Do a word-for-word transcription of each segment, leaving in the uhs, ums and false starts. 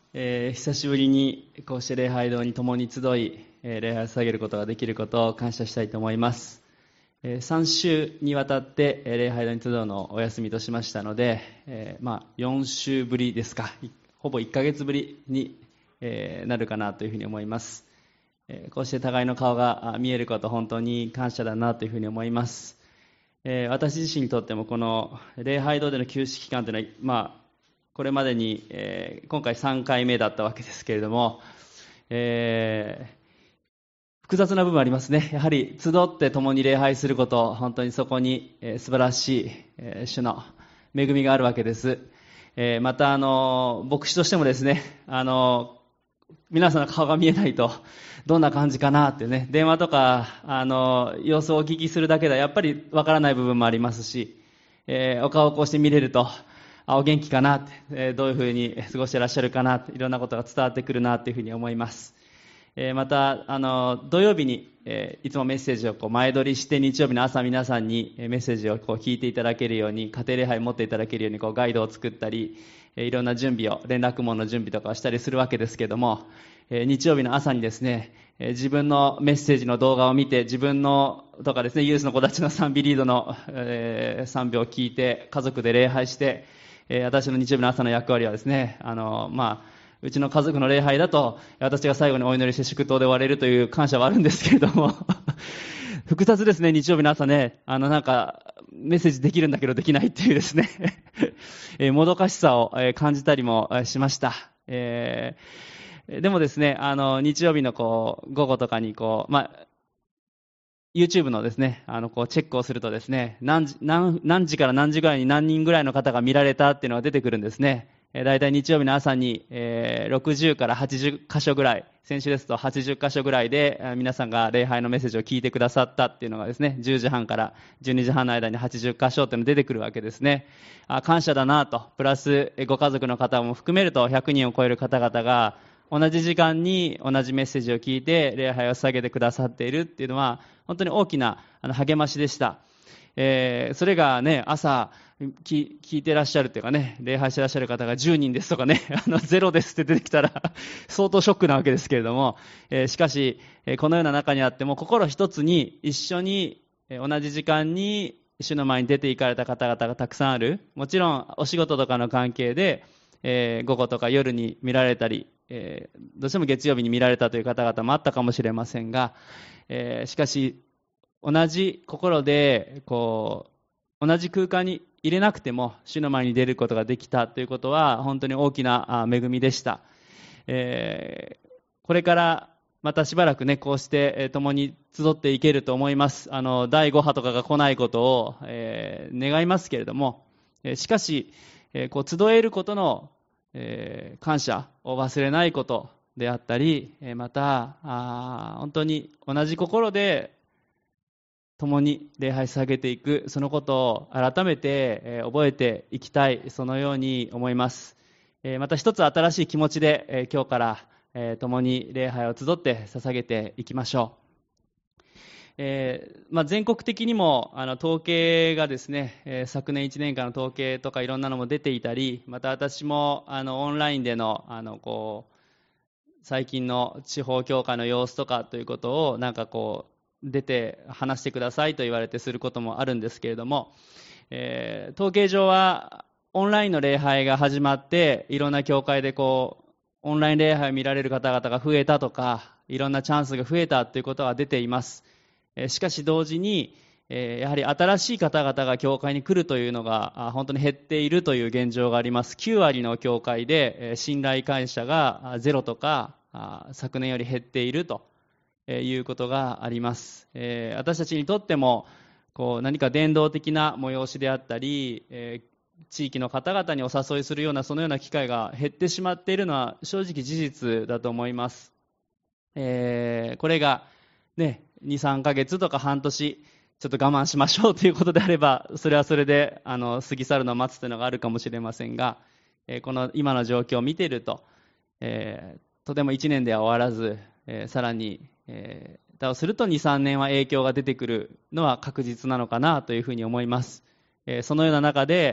えー久しぶりにこうして礼拝堂に共に集い、えー礼拝を捧げることができることを感謝したいと思います。えーさん週にわたって、えー礼拝堂に集うのをお休みとしましたので、えーまあ、よん週ぶりですか、いほぼいっかげつぶりに、えーなるかなというふうに思います。えーこうして互いの顔があ見えること、本当に感謝だなというふうに思います。えー私自身にとってもこの礼拝堂での休止期間というのは、まあ、これまでに、えー今回さんかいめだったわけですけれども、えー複雑な部分ありますね。やはり集って共に礼拝すること、本当にそこに、えー素晴らしい、えー主の恵みがあるわけです。えーまたあの牧師としてもですね、あの皆さんの顔が見えないとどんな感じかなってね、電話とかあの様子をお聞きするだけではやっぱりわからない部分もありますし、えーお顔をこうして見れると、あ、お元気かなって、えーどういうふうに過ごしてらっしゃるかなって、いろんなことが伝わってくるなというふうに思います。えーまたあの土曜日に、えーいつもメッセージをこう前撮りして、日曜日の朝皆さんにえーメッセージをこう聞いていただけるように、家庭礼拝を持っていただけるようにこうガイドを作ったり、えーいろんな準備を、連絡網の準備とかをしたりするわけですけれども、えー日曜日の朝にですね、えー自分のメッセージの動画を見て、自分のとかですね、ユースの子たちの賛美リードの、えー賛美を聞いて、家族で礼拝して、えー私の日曜日の朝の役割はですね、あのまあうちの家族の礼拝だと、私が最後にお祈りして祝祷で終われるという感謝はあるんですけれども、複雑ですね、日曜日の朝ね。あの、なんか、メッセージできるんだけどできないっていうですね、えーもどかしさをえー感じたりもえーしました。えーでもですね、あの、日曜日のこう、午後とかにこう、まあ、YouTube のですね、あの、こう、チェックをするとですね、何時、何、何時から何時ぐらいに何人ぐらいの方が見られたっていうのが出てくるんですね。えー、大体日曜日の朝に、えーろくじゅうからはちじゅっ箇所ぐらい、先週ですとはちじゅっ箇所ぐらいで、えー皆さんが礼拝のメッセージを聞いてくださったっていうのがですね、じゅうじはんからじゅうにじはんの間にはちじゅっ箇所っていうのが出てくるわけですね。あ、感謝だなと、プラスえーご家族の方も含めるとひゃくにんを超える方々が、同じ時間に同じメッセージを聞いて礼拝を捧げてくださっているっていうのは本当に大きなあの励ましでした。えーそれがね、朝聞聞いてらっしゃるっていうかね、礼拝してらっしゃる方がじゅうにんですとかね、あのゼロですって出てきたら相当ショックなわけですけれども、えーしかし、えーこのような中にあっても心一つに一緒に、えー同じ時間に主の前に出て行かれた方々がたくさんある。もちろんお仕事とかの関係で、えー午後とか夜に見られたり、えーどうしても月曜日に見られたという方々もあったかもしれませんが、えーしかし同じ心でこう同じ空間に入れなくても主の前に出ることができたということは本当に大きなあ恵みでした。えーこれからまたしばらくね、こうしてえー共に集っていけると思います。あのだいご波とかが来ないことを、えー願いますけれども、えーしかし、えーこう集えることの、えー感謝を忘れないことであったり、えーまたあー本当に同じ心で共に礼拝捧げていく、そのことを改めて、えー覚えていきたい、そのように思います。えーまた一つ新しい気持ちで、えー今日から、えー共に礼拝を集って捧げていきましょう。えーまあ、全国的にもあの統計がですね、えー昨年いちねんかんの統計とかいろんなのも出ていたり、また私もあのオンラインでの、あのこう最近の地方教会の様子とかということをなんかこう出て話してくださいと言われてすることもあるんですけれども、えー統計上はオンラインの礼拝が始まっていろんな教会でこうオンライン礼拝を見られる方々が増えたとか、いろんなチャンスが増えたということは出ています。えーしかし同時に、えーやはり新しい方々が教会に来るというのがあ本当に減っているという現状があります。きゅう割の教会で、えー信頼感謝があゼロとかあ昨年より減っているとえーいうことがあります。えー私たちにとってもこう何か伝道的な催しであったり、えー地域の方々にお誘いするようなそのような機会が減ってしまっているのは正直事実だと思います。えーこれがね、に、さんかげつとか半年ちょっと我慢しましょうということであれば、それはそれであの過ぎ去るのを待つというのがあるかもしれませんが、えーこの今の状況を見ていると、えーとてもいちねんでは終わらず、えーさらに、えー、だとするとに、さんねんは影響が出てくるのは確実なのかなというふうに思います。えーそのような中で、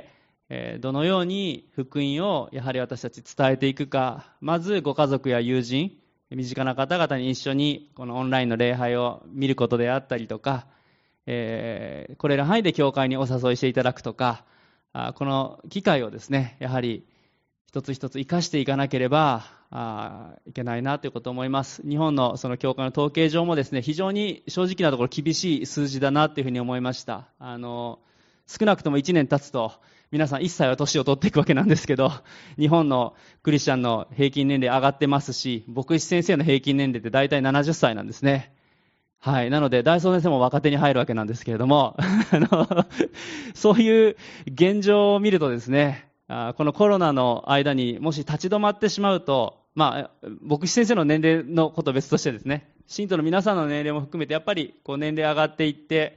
えー、どのように福音をやはり私たち伝えていくか、まずご家族や友人、身近な方々に一緒にこのオンラインの礼拝を見ることであったりとか、えー、これら範囲で教会にお誘いしていただくとか、あこの機会をですね、やはり一つ一つ生かしていかなければあいけないなということを思います。日本のその教会の統計上もですね、非常に正直なところ厳しい数字だなというふうに思いました。あの少なくともいちねん経つと皆さんいっさいは年を取っていくわけなんですけど、日本のクリスチャンの平均年齢上がってますし、牧師先生の平均年齢って大体ななじゅっさいなんですね。はい。なので、大僧先生も若手に入るわけなんですけれども、あのそういう現状を見るとですね、あこのコロナの間にもし立ち止まってしまうと、まあ、牧師先生の年齢のことは別としてですね、信徒の皆さんの年齢も含めて、やっぱりこう年齢上がっていって、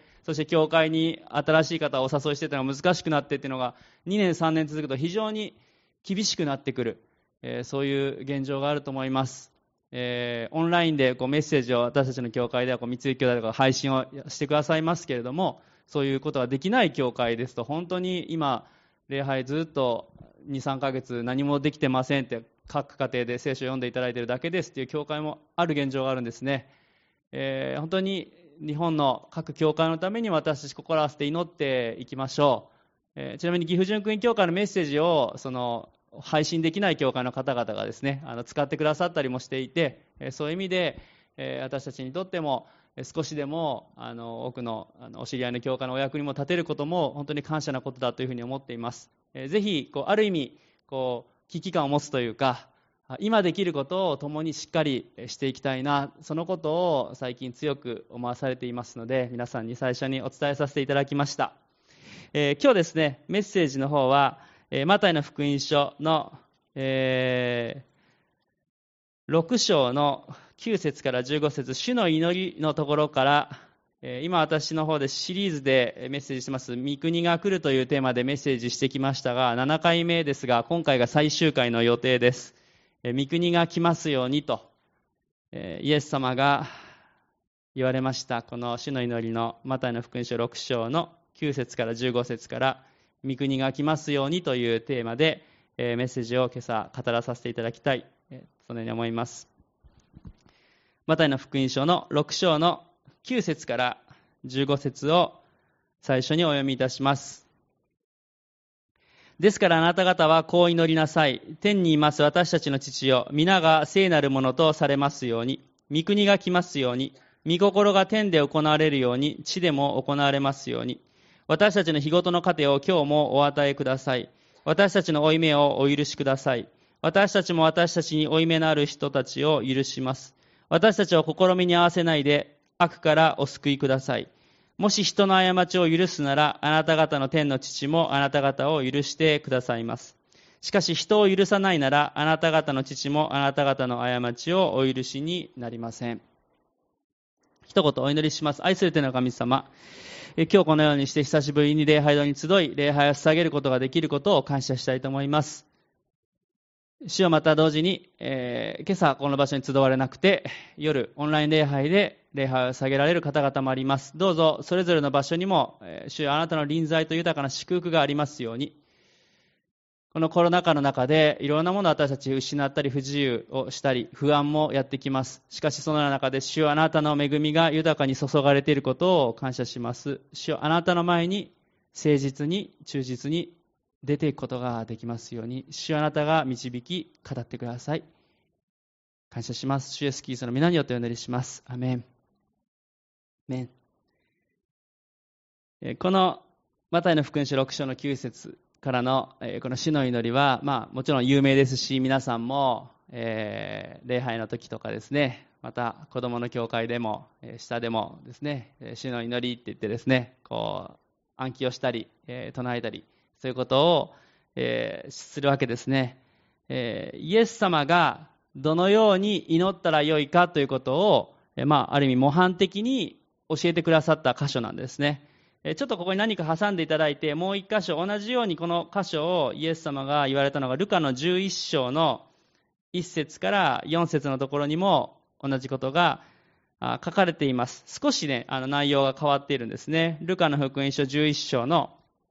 そして教会に新しい方をお誘いしていたのが難しくなってっていうのがにねんさんねん続くと非常に厳しくなってくる、えー、そういう現状があると思います。えー、オンラインでこうメッセージを私たちの教会ではこう三井教会とか配信をしてくださいますけれども、そういうことができない教会ですと、本当に今礼拝ずっとにさんかげつ何もできてませんって、各家庭で聖書を読んでいただいているだけですっていう教会もある現状があるんですね。えー、本当に日本の各教会のために私たち心合わせて祈っていきましょう。えー、ちなみに岐阜純福音教会のメッセージをその配信できない教会の方々がですね、あの使ってくださったりもしていて、えー、そういう意味で、えー、私たちにとっても少しでもあの多くの、あのお知り合いの教会のお役にも立てることも本当に感謝なことだというふうに思っています。えー、ぜひこうある意味こう危機感を持つというか、今できることを共にしっかりしていきたいな、そのことを最近強く思わされていますので、皆さんに最初にお伝えさせていただきました。えー、今日ですね、メッセージの方は、えー、マタイの福音書の、えー、ろく章のきゅう節からじゅうご節、主の祈りのところから、えー、今私の方でシリーズでメッセージします、御国が来るというテーマでメッセージしてきましたが、ななかいめですが、今回が最終回の予定です。御国が来ますようにと、イエス様が言われました。この主の祈りのマタイの福音書ろく章のきゅう節からじゅうご節から、御国が来ますようにというテーマでメッセージを今朝語らさせていただきたい、そのように思います。マタイの福音書のろく章のきゅう節からじゅうご節を最初にお読みいたします。ですからあなた方はこう祈りなさい。天にいます私たちの父よ、皆が聖なるものとされますように、御国が来ますように、御心が天で行われるように、地でも行われますように。私たちの日ごとの糧を今日もお与えください。私たちの負い目をお許しください。私たちも私たちに負い目のある人たちを許します。私たちを試みに合わせないで、悪からお救いください。もし人の過ちを許すなら、あなた方の天の父もあなた方を許してくださいます。しかし人を許さないなら、あなた方の父もあなた方の過ちをお許しになりません。一言お祈りします。愛する天の神様、今日このようにして久しぶりに礼拝堂に集い、礼拝を捧げることができることを感謝したいと思います。主はまた同時に、えー、今朝この場所に集われなくて、夜オンライン礼拝で礼拝を捧げられる方々もあります。どうぞそれぞれの場所にも、えー、主よあなたの臨在と豊かな祝福がありますように。このコロナ禍の中でいろんなものを私たち失ったり不自由をしたり不安もやってきます。しかしその中で主よあなたの恵みが豊かに注がれていることを感謝します。主よあなたの前に誠実に忠実に出ていくことができますように、主よあなたが導き語ってください。感謝します。主イエスキリストの皆によってお祈りします。アメン。アメン。このマタイの福音書ろく章のきゅう節からのこの主の祈りは、まあ、もちろん有名ですし、皆さんも、えー、礼拝の時とかですね、また子供の教会でも下でもですね、主の祈りって言ってですね、こう暗記をしたり、えー、唱えたり、そういうことを、えー、するわけですね、えー。イエス様がどのように祈ったらよいかということを、えーまあ、ある意味模範的に教えてくださった箇所なんですね。えー、ちょっとここに何か挟んでいただいて、もう一箇所、同じようにこの箇所をイエス様が言われたのがルカのじゅういっ章のいっ節からよん節のところにも同じことが書かれています。少しね、あの内容が変わっているんですね。ルカの福音書じゅういっ章の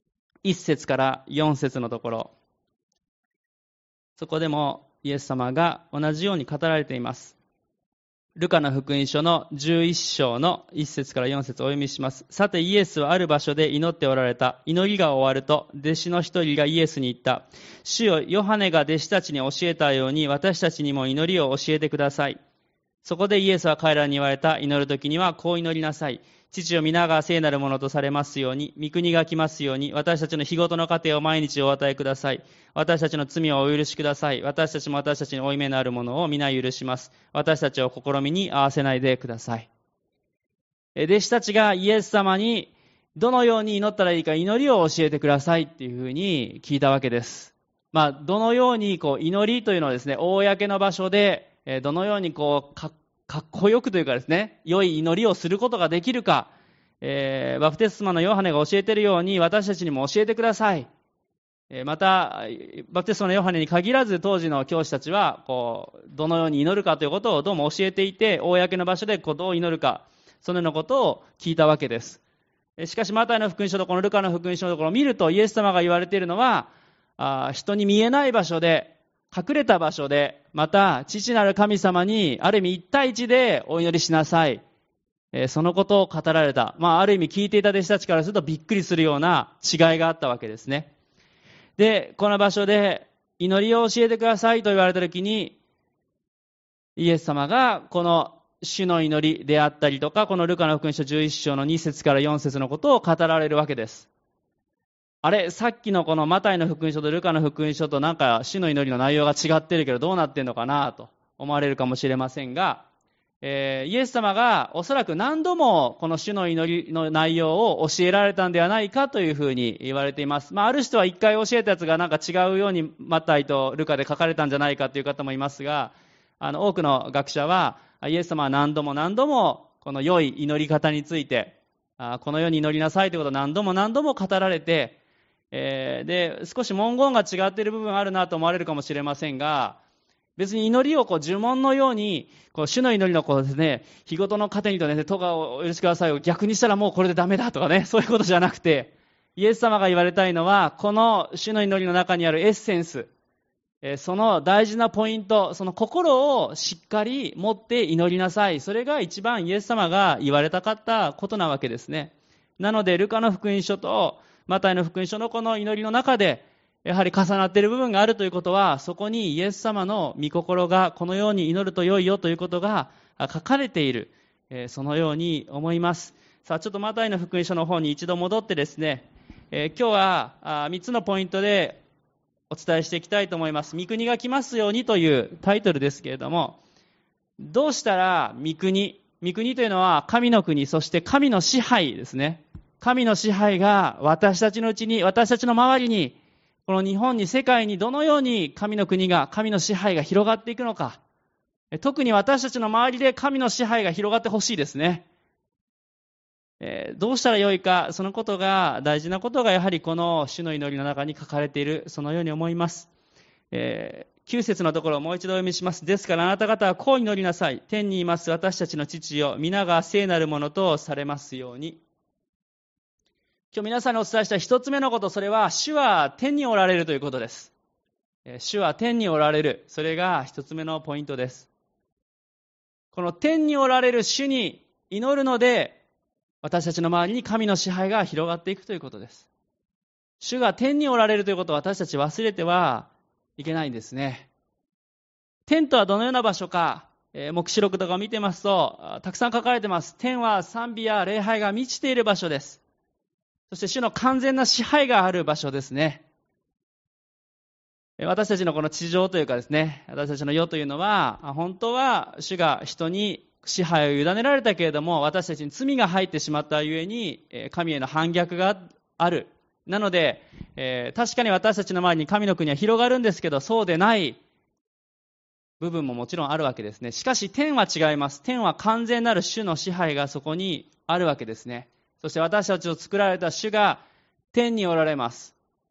いっ節からよん節のところ、そこでもイエス様が同じように語られています。ルカの福音書のじゅういっ章のいっ節からよん節をお読みします。さてイエスはある場所で祈っておられた。祈りが終わると、弟子の一人がイエスに言った。主よ、ヨハネが弟子たちに教えたように、私たちにも祈りを教えてください。そこでイエスは彼らに言われた。祈るときにはこう祈りなさい。父よ、皆が聖なるものとされますように、御国が来ますように、私たちの日ごとの糧を毎日お与えください。私たちの罪をお許しください。私たちも私たちに負い目のあるものを皆許します。私たちを試みに合わせないでください。弟子たちがイエス様にどのように祈ったらいいか祈りを教えてくださいっていうふうに聞いたわけです。まあ、どのようにこう祈りというのはですね、公の場所でどのようにこうかかっこよくというかですね、良い祈りをすることができるか、えー、バプテスマのヨハネが教えているように私たちにも教えてください。えー、また、バプテスマのヨハネに限らず当時の教師たちは、こう、どのように祈るかということをどうも教えていて、公の場所でこうどう祈るか、そのようなことを聞いたわけです。しかし、マタイの福音書とこのルカの福音書のところを見ると、イエス様が言われているのは、あ人に見えない場所で、隠れた場所で、また父なる神様にある意味一対一でお祈りしなさい。えー、そのことを語られた。まあある意味聞いていた弟子たちからするとびっくりするような違いがあったわけですね。で、この場所で祈りを教えてくださいと言われたときに、イエス様がこの主の祈りであったりとか、このルカの福音書じゅういっ章のに節からよん節のことを語られるわけです。あれ、さっきのこのマタイの福音書とルカの福音書となんか主の祈りの内容が違ってるけどどうなってんのかなと思われるかもしれませんが、えー、イエス様がおそらく何度もこの主の祈りの内容を教えられたんではないかというふうに言われています。まあ、ある人は一回教えたやつがなんか違うようにマタイとルカで書かれたんじゃないかという方もいますが、あの多くの学者はイエス様は何度も何度もこの良い祈り方について、あこのように祈りなさいということを何度も何度も語られて、えー、で少し文言が違っている部分があるなと思われるかもしれませんが、別に祈りをこう呪文のようにこう主の祈りのこうですね、日ごとの糧にとね、咎をお許しくださいを逆にしたらもうこれでダメだとかね、そういうことじゃなくて、イエス様が言われたいのはこの主の祈りの中にあるエッセンス、えー、その大事なポイント、その心をしっかり持って祈りなさい。それが一番イエス様が言われたかったことなわけですね。なのでルカの福音書とマタイの福音書のこの祈りの中でやはり重なっている部分があるということは、そこにイエス様の御心がこのように祈ると良いよということが書かれている、えー、そのように思います。さあちょっとマタイの福音書の方に一度戻ってですね、えー、今日はみっつのポイントでお伝えしていきたいと思います。御国が来ますようにというタイトルですけれども、どうしたら御国、御国というのは神の国、そして神の支配ですね。神の支配が私たちのうちに、私たちの周りに、この日本に、世界にどのように神の国が、神の支配が広がっていくのか。特に私たちの周りで神の支配が広がってほしいですね。えー、どうしたらよいか、そのことが、大事なことがやはりこの主の祈りの中に書かれている、そのように思います。えー、きゅう節のところをもう一度お読みします。ですからあなた方はこう祈りなさい。天にいます私たちの父よ、皆が聖なるものとされますように。今日皆さんにお伝えした一つ目のこと、それは主は天におられるということです。主は天におられる。それが一つ目のポイントです。この天におられる主に祈るので、私たちの周りに神の支配が広がっていくということです。主が天におられるということを私たち忘れてはいけないんですね。天とはどのような場所か、えー、黙示録とかを見てますと、たくさん書かれてます。天は賛美や礼拝が満ちている場所です。そして主の完全な支配がある場所ですね。私たちのこの地上というかですね、私たちの世というのは、本当は主が人に支配を委ねられたけれども、私たちに罪が入ってしまったゆえに、神への反逆がある。なので、えー、確かに私たちの周りに神の国は広がるんですけど、そうでない部分ももちろんあるわけですね。しかし天は違います。天は完全なる主の支配がそこにあるわけですね。そして私たちを作られた主が天におられます。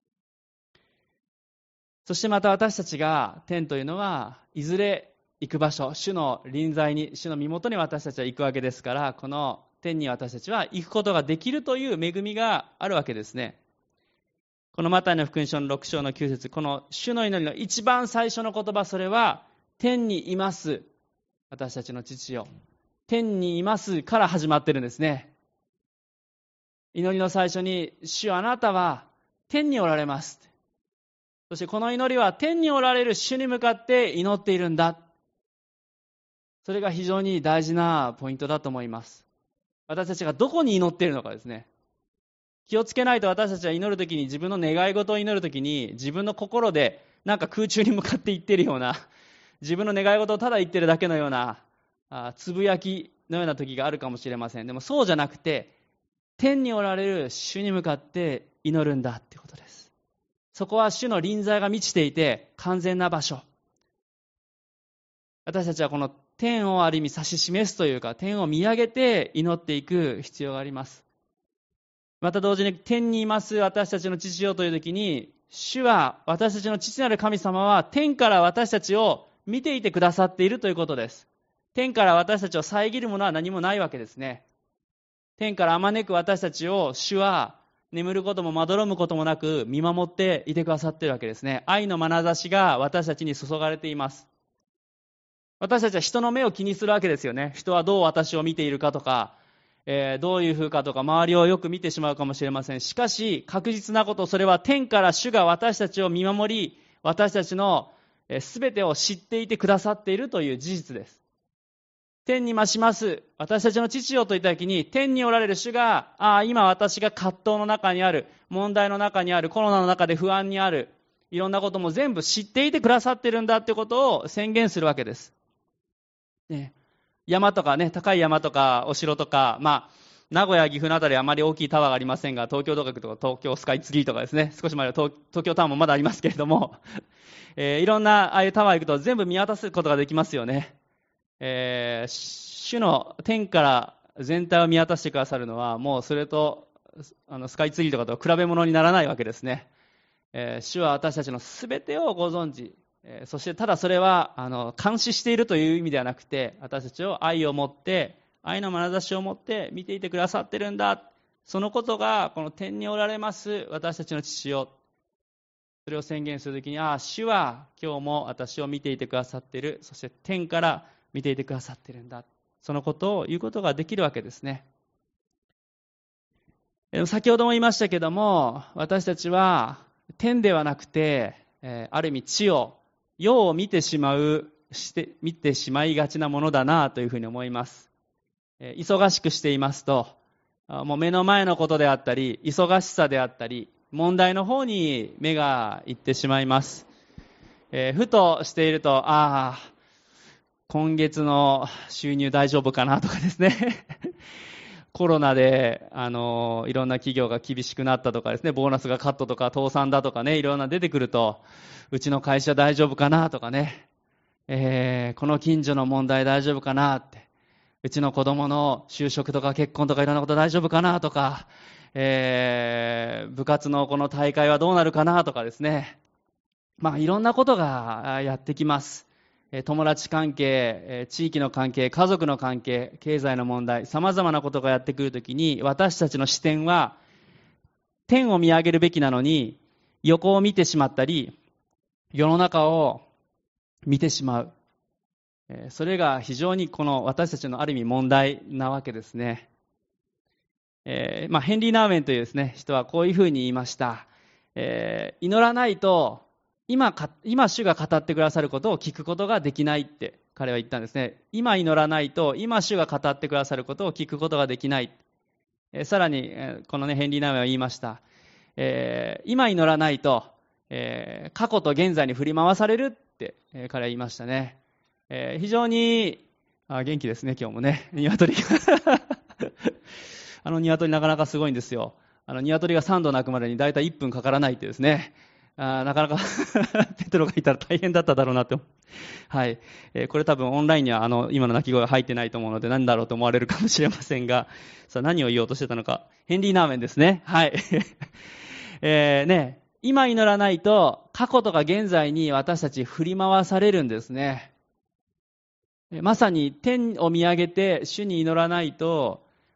そしてまた私たちが、天というのはいずれ行く場所、主の臨在に、主の身元に私たちは行くわけですから、この天に私たちは行くことができるという恵みがあるわけですね。 このマタイの福音書のろく章のきゅう節、この主の祈りの一番最初の言葉、それは天にいます私たちの父よ、天にいますから始まってるんですね。祈りの最初に、主あなたは天におられます。そしてこの祈りは天におられる主に向かって祈っているんだ。それが非常に大事なポイントだと思います。私たちがどこに祈っているのかですね。気をつけないと、私たちは祈るときに、自分の願い事を祈るときに、自分の心でなんか空中に向かって言っているような、自分の願い事をただ言ってるだけのようなあつぶやきのような時があるかもしれません。でもそうじゃなくて、天におられる主に向かって祈るんだってことです。そこは主の臨在が満ちていて完全な場所。私たちはこの天をある意味指し示すというか、天を見上げて祈っていく必要があります。また同時に、天にいます私たちの父よという時に、主は、私たちの父なる神様は天から私たちを見ていてくださっているということです。天から私たちを遮るものは何もないわけですね。天からあまねく私たちを主は眠ることもまどろむこともなく見守っていてくださっているわけですね。愛の眼差しが私たちに注がれています。私たちは人の目を気にするわけですよね。人はどう私を見ているかとか、えー、どういう風かとか、周りをよく見てしまうかもしれません。しかし確実なこと、それは天から主が私たちを見守り、私たちのすべてを知っていてくださっているという事実です。天に増します私たちの父よと言ったときに、天におられる主が、ああ今私が葛藤の中にある、問題の中にある、コロナの中で不安にある、いろんなことも全部知っていてくださっているんだということを宣言するわけです、ね、山とかね、高い山とかお城とか、まあ名古屋、岐阜のあたりはあまり大きいタワーがありませんが、東京とかとか東京スカイツリーとかですね、少し前は 東, 東京タワーもまだありますけれども、えー、いろんなああいうタワー行くと全部見渡すことができますよね。えー、主の天から全体を見渡してくださるのは、もうそれとあのスカイツリーとかと比べ物にならないわけですね。えー、主は私たちのすべてをご存知、えー、そしてただそれはあの監視しているという意味ではなくて、私たちを愛を持って愛の眼差しを持って見ていてくださっているんだ。そのことがこの天におられます私たちの父よ、それを宣言するときに、ああ主は今日も私を見ていてくださっている、そして天から見ていてくださっているんだ、そのことを言うことができるわけですね。先ほども言いましたけども、私たちは天ではなくて、ある意味地を、世を見てしまうして見てしまいがちなものだなというふうに思います。忙しくしていますと、もう目の前のことであったり、忙しさであったり、問題の方に目がいってしまいます。えー、ふとしていると、ああ今月の収入大丈夫かなとかですねコロナであのいろんな企業が厳しくなったとかですね、ボーナスがカットとか倒産だとかね、いろんな出てくると、うちの会社大丈夫かなとかね、えー、この近所の問題大丈夫かなって、うちの子供の就職とか結婚とかいろんなこと大丈夫かなとか、えー、部活のこの大会はどうなるかなとかですね、まあいろんなことがやってきます。友達関係、地域の関係、家族の関係、経済の問題、様々なことがやってくるときに、私たちの視点は天を見上げるべきなのに、横を見てしまったり、世の中を見てしまう。それが非常にこの私たちのある意味問題なわけですね。えーまあ、ヘンリー・ナーウェンというですね、人はこういうふうに言いました。えー、祈らないと今か、今主が語ってくださることを聞くことができないって彼は言ったんですね。今祈らないと今主が語ってくださることを聞くことができない。えー、さらに、えー、このねヘンリー・ナーウェンは言いました。えー、今祈らないと、えー、過去と現在に振り回されるって、えー、彼は言いましたね。えー、非常にあ元気ですね今日もね、鶏があの鶏なかなかすごいんですよ。あの鶏がさんど鳴くまでにだいたいいっぷんかからないってですね、あなかなかペトロがいたら大変だっただろうなって、はい、えー、これ多分オンラインにはあの今の鳴き声が入ってないと思うので何だろうと思われるかもしれませんが、さあ何を言おうとしてたのか。ヘンリー・ナーウェンですね。はい、えー、ね今祈らないと過去とか現在に私たち振り回されるんですね。まさに天を見上げて主に祈らないと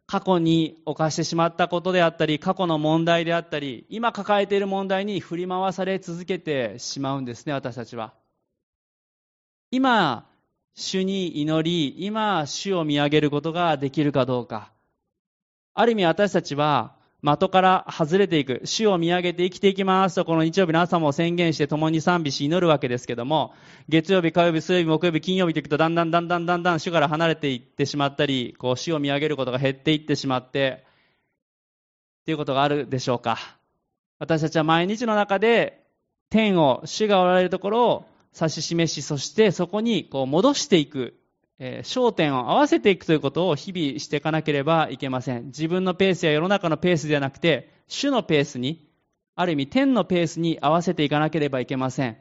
過去に犯してしまったことであったり、過去の問題であったり、今抱えている問題に振り回され続けてしまうんですね、私たちは。今、主に祈り、今、主を見上げることができるかどうか。ある意味私たちは、的から外れていく、主を見上げて生きていきますと、この日曜日の朝も宣言して共に賛美し祈るわけですけども、月曜日、火曜日、水曜日、木曜日、金曜日といくと、だんだんだんだんだんだん主から離れていってしまったり、こう主を見上げることが減っていってしまって、っていうことがあるでしょうか。私たちは毎日の中で、天を、主がおられるところを指し示し、そしてそこにこう戻していく、えー、焦点を合わせていくということを日々していかなければいけません。自分のペースや世の中のペースではなくて、主のペースに、ある意味天のペースに合わせていかなければいけません。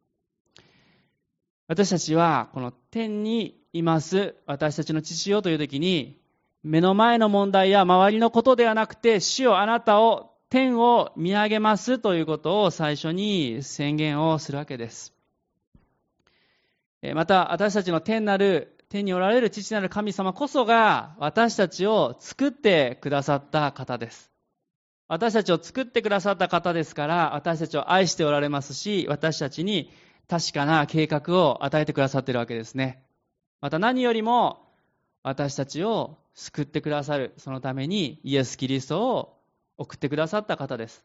私たちはこの天にいます私たちの父よというときに、目の前の問題や周りのことではなくて、主よあなたを、天を見上げますということを最初に宣言をするわけです。また私たちの天なる天におられる父なる神様こそが私たちを作ってくださった方です。私たちを作ってくださった方ですから、私たちを愛しておられますし、私たちに確かな計画を与えてくださっているわけですね。また何よりも私たちを救ってくださる、そのためにイエス・キリストを送ってくださった方です。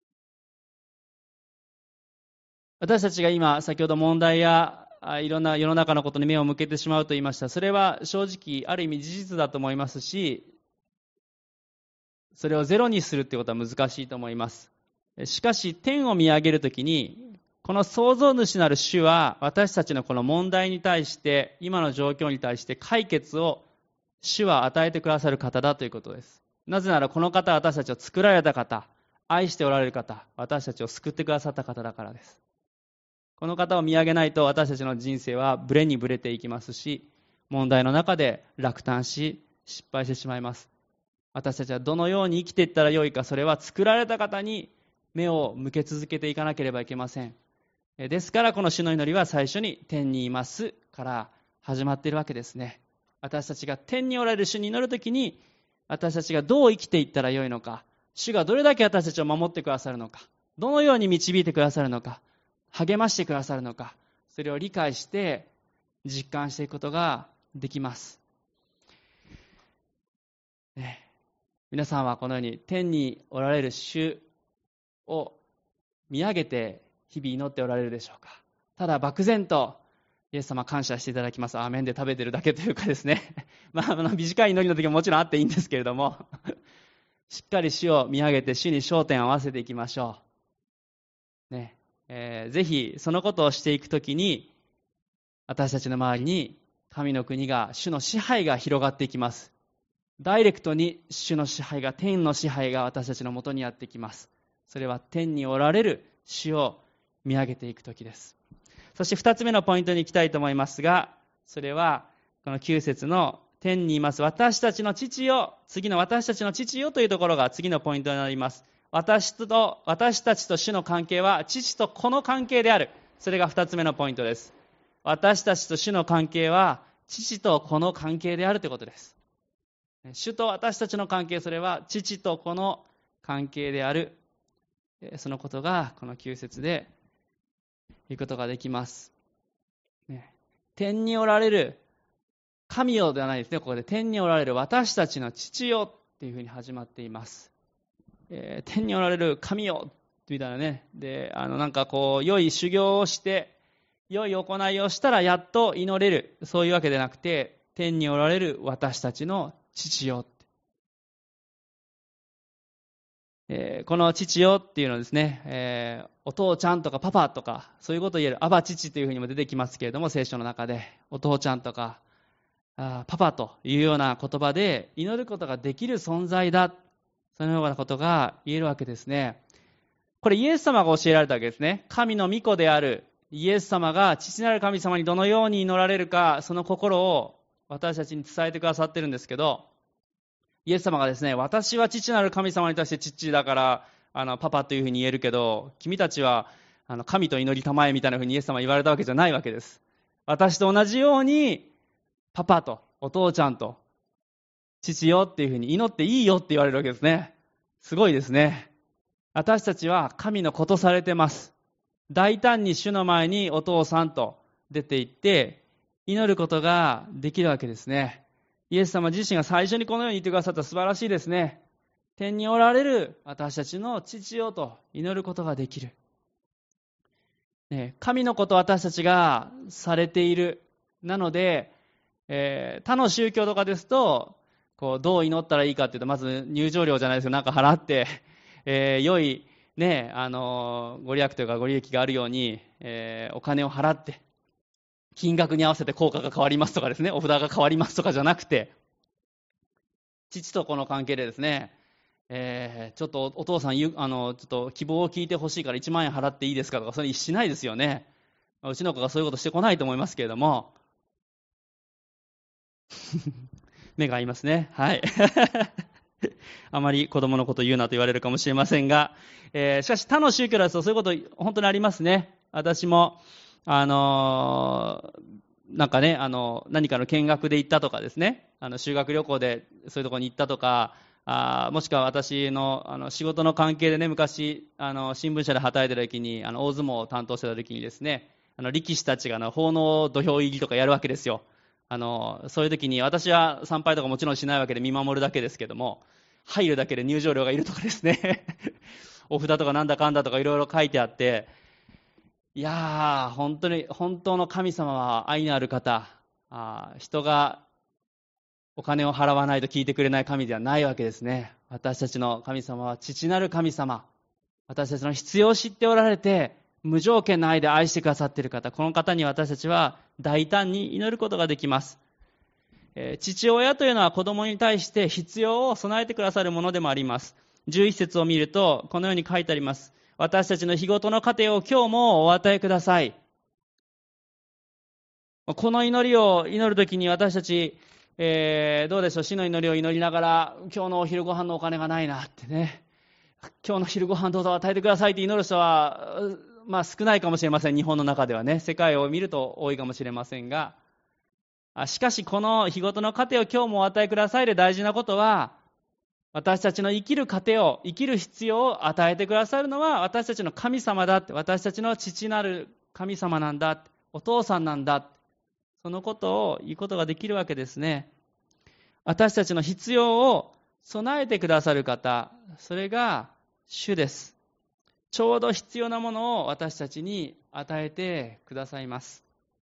私たちが今先ほど問題やいろんな世の中のことに目を向けてしまうと言いました。それは正直ある意味事実だと思いますし、それをゼロにするということは難しいと思います。しかし天を見上げるときに、この創造主なる主は私たちのこの問題に対して、今の状況に対して解決を主は与えてくださる方だということです。なぜならこの方は私たちを作られた方、愛しておられる方、私たちを救ってくださった方だからです。この方を見上げないと私たちの人生はブレにブレていきますし、問題の中で落胆し失敗してしまいます。私たちはどのように生きていったらよいか、それは作られた方に目を向け続けていかなければいけません。ですからこの主の祈りは最初に天にいますから始まっているわけですね。私たちが天におられる主に祈るときに、私たちがどう生きていったらよいのか、主がどれだけ私たちを守ってくださるのか、どのように導いてくださるのか、励ましてくださるのか、それを理解して実感していくことができます、ね、皆さんはこのように天におられる主を見上げて日々祈っておられるでしょうか。ただ漠然とイエス様感謝していただきます、アーメンで食べてるだけというかですねまあ、あの短い祈りの時ももちろんあっていいんですけれどもしっかり主を見上げて主に焦点を合わせていきましょうね。えー、ぜひそのことをしていくときに、私たちの周りに神の国が、主の支配が広がっていきます。ダイレクトに主の支配が、天の支配が私たちのもとにやってきます。それは天におられる主を見上げていくときです。そして二つ目のポイントに行きたいと思いますが、それはこのきゅう節の天にいます私たちの父よ、次の私たちの父よというところが次のポイントになります。私と私たちと主の関係は父と子の関係である。それが二つ目のポイントです。私たちと主の関係は父と子の関係であるということです。主と私たちの関係、それは父と子の関係である。そのことがこのきゅう節で言うことができます、ね、天におられる神よではないですね。ここで天におられる私たちの父よっていうふうに始まっています。えー、天におられる神よみたいなね。で、あのなんかこう良い修行をして良い行いをしたらやっと祈れる、そういうわけでなくて、天におられる私たちの父よ、えー、この父よっていうのはですね、えー、お父ちゃんとかパパとかそういうことを言えるアバ父というふうにも出てきますけれども、聖書の中でお父ちゃんとかあパパというような言葉で祈ることができる存在だ、そのようなことが言えるわけですね。これイエス様が教えられたわけですね。神の御子であるイエス様が父なる神様にどのように祈られるか、その心を私たちに伝えてくださってるんですけど、イエス様がですね、私は父なる神様に対して父だからあのパパというふうに言えるけど、君たちはあの神と祈りたまえみたいなふうにイエス様は言われたわけじゃないわけです。私と同じようにパパとお父ちゃんと父よっていうふうに祈っていいよって言われるわけですね。すごいですね。私たちは神の子とされてます。大胆に主の前にお父さんと出て行って祈ることができるわけですね。イエス様自身が最初にこのように言ってくださった素晴らしいですね。天におられる私たちの父よと祈ることができる。ね、神のことを私たちがされている。なので、えー、他の宗教とかですと、こうどう祈ったらいいかっていうと、まず入場料じゃないですけど、なんか払って、えー、良い、ね、あのー、ご利益というかご利益があるように、えー、お金を払って、金額に合わせて効果が変わりますとかですね、お札が変わりますとかじゃなくて、父と子の関係でですね、えー、ちょっとお父さんあのちょっと希望を聞いてほしいからいちまんえん払っていいですかとか、それしないですよね。うちの子がそういうことしてこないと思いますけれども目が合いますね。はいあまり子供のこと言うなと言われるかもしれませんが、えー、しかし他の宗教だとそういうこと本当にありますね。私もあのー、なんかね、あの何かの見学で行ったとかですね、あの修学旅行でそういうところに行ったとか、あもしくは私 の, あの仕事の関係でね、昔あの新聞社で働いてた時に、あの大相撲を担当してた時にですね、あの力士たちがの奉納土俵入りとかやるわけですよ。あのそういう時に私は参拝とかもちろんしないわけで見守るだけですけども、入るだけで入場料がいるとかですねお札とかなんだかんだとかいろいろ書いてあって、いやー本当に本当の神様は愛のある方、あ人がお金を払わないと聞いてくれない神ではないわけですね。私たちの神様は父なる神様、私たちの必要を知っておられて無条件の愛で愛してくださっている方、この方に私たちは大胆に祈ることができます。えー、父親というのは子供に対して必要を備えてくださるものでもあります。じゅういち節を見るとこのように書いてあります。私たちの日ごとの糧を今日もお与えください。この祈りを祈るときに私たち、えー、どうでしょう、死の祈りを祈りながら、今日のお昼ご飯のお金がないなってね、今日の昼ご飯どうぞ与えてくださいって祈る人は、まあ少ないかもしれません。日本の中ではね、世界を見ると多いかもしれませんが、しかしこの日ごとの糧を今日もお与えくださいで大事なことは、私たちの生きる糧を、生きる必要を与えてくださるのは私たちの神様だって、私たちの父なる神様なんだ、お父さんなんだ、そのことを言うことができるわけですね。私たちの必要を備えてくださる方、それが主です。ちょうど必要なものを私たちに与えてくださいます。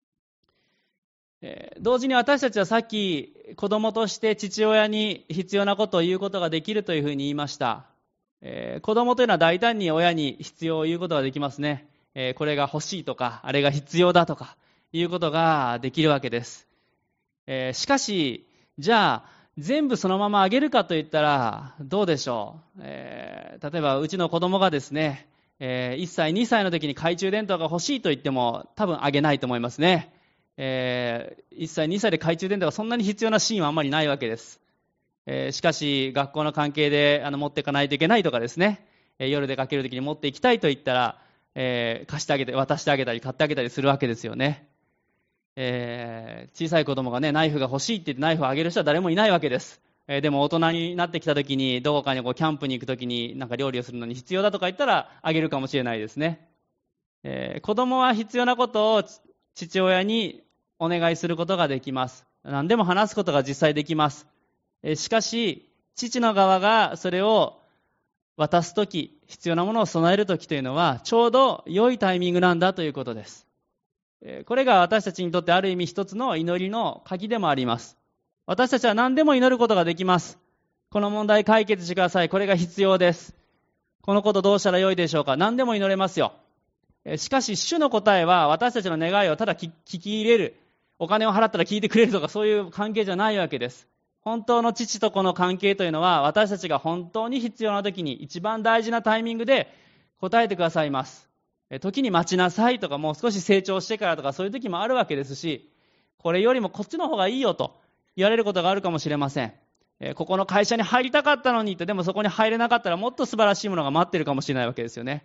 えー、同時に私たちはさっき子供として父親に必要なことを言うことができるというふうに言いました。えー、子供というのは大胆に親に必要を言うことができますね。えー、これが欲しいとか、あれが必要だとかいうことができるわけです。えー、しかし、じゃあ全部そのままあげるかといったらどうでしょう。えー、例えばうちの子供がですね、えー、いっさいにさいの時に懐中電灯が欲しいと言っても多分あげないと思いますね。えー、いっさいにさいで懐中電灯がそんなに必要なシーンはあんまりないわけです。えー、しかし学校の関係であの持っていかないといけないとかですね、えー、夜出かける時に持っていきたいと言ったら、えー、貸してあげて渡してあげたり買ってあげたりするわけですよね。えー、小さい子供がねナイフが欲しいって言ってナイフをあげる人は誰もいないわけです。えー、でも大人になってきた時にどこかにこうキャンプに行く時になんか料理をするのに必要だとか言ったらあげるかもしれないですね。えー、子供は必要なことを父親にお願いすることができます。何でも話すことが実際できます。えー、しかし父の側がそれを渡すとき、必要なものを備えるときというのはちょうど良いタイミングなんだということです。これが私たちにとってある意味一つの祈りの鍵でもあります。私たちは何でも祈ることができます。この問題解決してください。これが必要です。このことどうしたらよいでしょうか。何でも祈れますよ。しかし主の答えは私たちの願いをただ聞き入れる、お金を払ったら聞いてくれるとかそういう関係じゃないわけです。本当の父と子の関係というのは私たちが本当に必要な時に一番大事なタイミングで答えてくださいます。時に待ちなさいとか、もう少し成長してからとかそういう時もあるわけですし、これよりもこっちの方がいいよと言われることがあるかもしれません。ここの会社に入りたかったのにって、でもそこに入れなかったらもっと素晴らしいものが待ってるかもしれないわけですよね。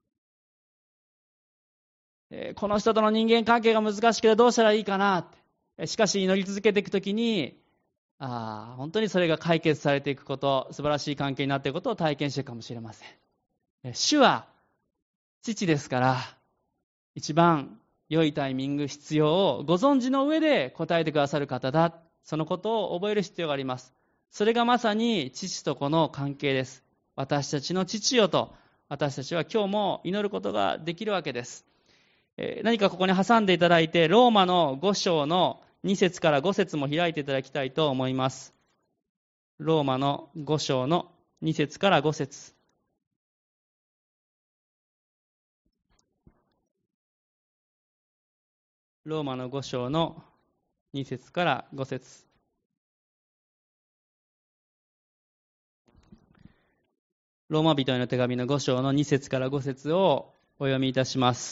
この人との人間関係が難しくてどうしたらいいかなって、しかし祈り続けていくときにあ本当にそれが解決されていくこと、素晴らしい関係になっていくことを体験していくかもしれません。主は父ですから、一番良いタイミング、必要をご存知の上で答えてくださる方だ。そのことを覚える必要があります。それがまさに父と子の関係です。私たちの父よと、私たちは今日も祈ることができるわけです。えー、何かここに挟んでいただいて、ローマのご章のに節からご節も開いていただきたいと思います。ローマのご章のに節からご節。ローマのご章のに節からご節。ローマ人への手紙のご章のに節からご節をお読みいたします。